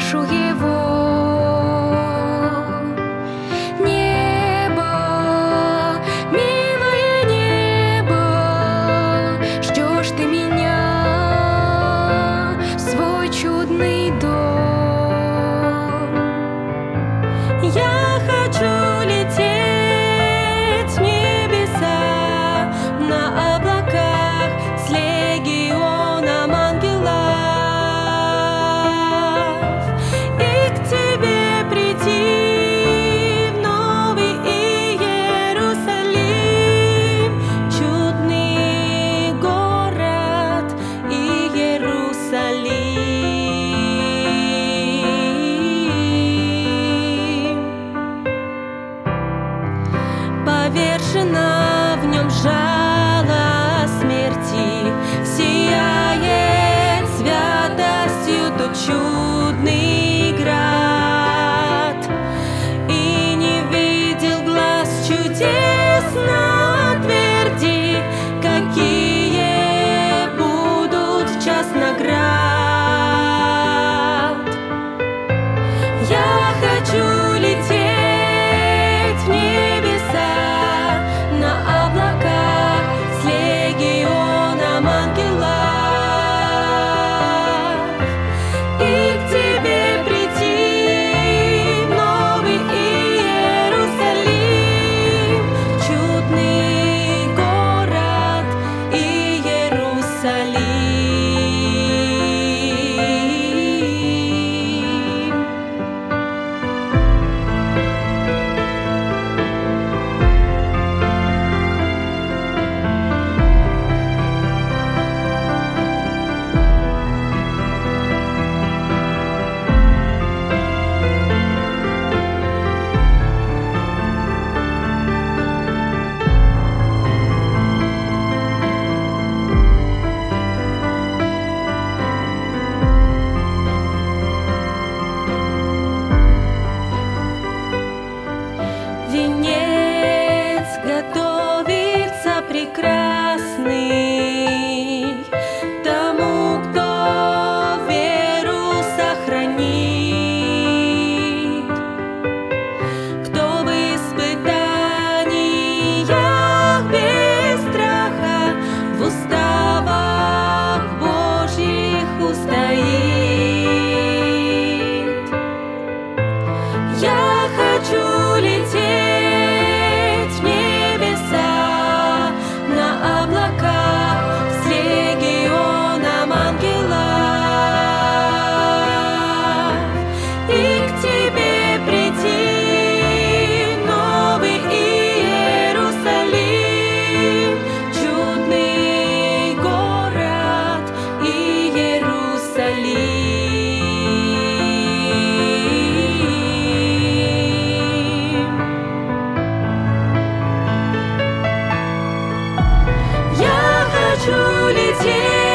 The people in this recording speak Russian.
душу его. Небо, милое небо, ждешь ты меня в свой чудный дом. Я хочу лететь в небеса на облаках с легионом ангелов и к тебе прийти в новый Иерусалим, чудный город Иерусалим. Повержена в нем жало смерти, сияет святостью тот чудный град. И не видел глаз чудес на тверди, какие будут в час наград. Я хочу лететь в небеса на облаках с легионом ангелов и к тебе прийти в новый Иерусалим, чудный город Иерусалим. Венец готовится прекрасный тому, кто веру сохранит, кто в испытаниях без страха в уставах Божьих устоит. Я хочу лететь в небеса на облаках с легионом ангелов и к тебе прийти в новый Иерусалим, чудный город Иерусалим. Я хочу лететь